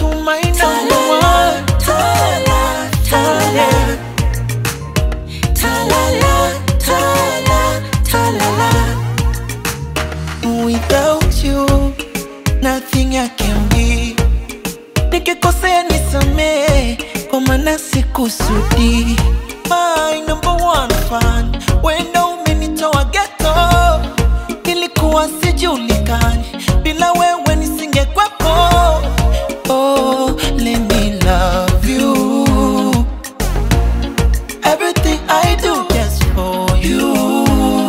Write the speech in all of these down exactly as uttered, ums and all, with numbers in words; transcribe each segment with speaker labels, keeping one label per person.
Speaker 1: to my number one.
Speaker 2: Ta-la, ta-la, ta-la, ta-la, ta-la.
Speaker 1: Without you, nothing I can be. Nikikosea nisamee, kwa maana sikusudi. My number one fan, wenda umenitoa ghetto. Nilikuwa sijulikani, bila wewe nisingekuwepo. Oh, let me love you. Everything I do just for you.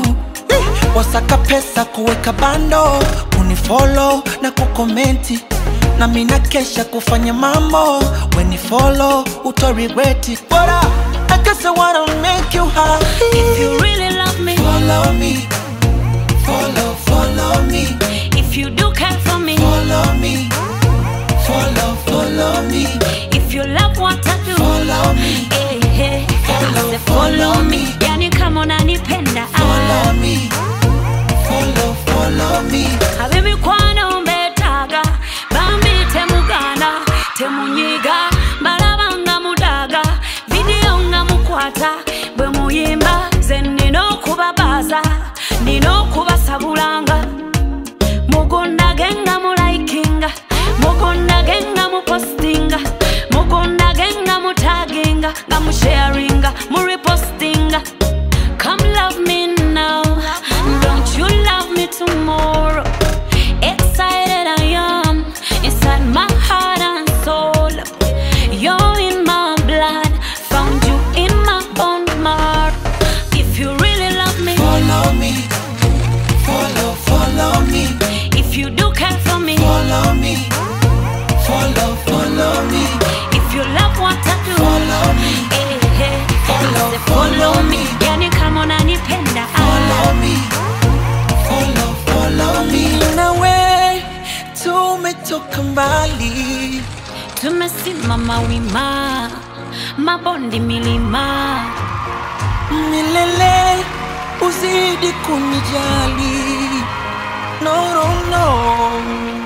Speaker 1: Wasaka pesa kuweka bando, unifollow na kukomenti. Na mina kesha kufanya mambo, when you follow, uto regret it. But I, I guess I wanna make you happy.
Speaker 2: If you really love me,
Speaker 1: Follow me, follow, follow me.
Speaker 2: if you do care for me,
Speaker 1: Follow me, follow, follow me.
Speaker 2: if you love what I do,
Speaker 1: Follow me,
Speaker 2: hey, hey,
Speaker 1: Follow,
Speaker 2: I say follow
Speaker 1: follow
Speaker 2: me.
Speaker 1: me.
Speaker 2: Yani kama unanipenda,
Speaker 1: follow me, follow, follow me.
Speaker 2: habibi kwana umbetaga, bambi temugana, temunyiga, balabanga mudaga, video nga mukwata, bwe muyimba, ze nino kubabaza, nino kubasabulanga, mugonda genga mulaikinga, mugonda genga mupostinga, mugonda genga mutaginga, nga musharinga, murepostinga. Come love me now, don't you love me tomorrow? Excited I am, inside my heart and soul. You're in my blood, found you in my bone marrow. If you really love me,
Speaker 1: Follow me, follow, follow me.
Speaker 2: if you do care for me,
Speaker 1: Follow me, follow, follow me.
Speaker 2: if you love what I do,
Speaker 1: Follow me,
Speaker 2: hey, hey,
Speaker 1: Follow,
Speaker 2: I say follow
Speaker 1: follow
Speaker 2: me.
Speaker 1: me.
Speaker 2: Yani kama unanipenda,
Speaker 1: follow me, follow, follow me. Nawe tumetoka mbali,
Speaker 2: tumesimama wima, mabondi milima.
Speaker 1: milele uzidi kunijali. No, no, no.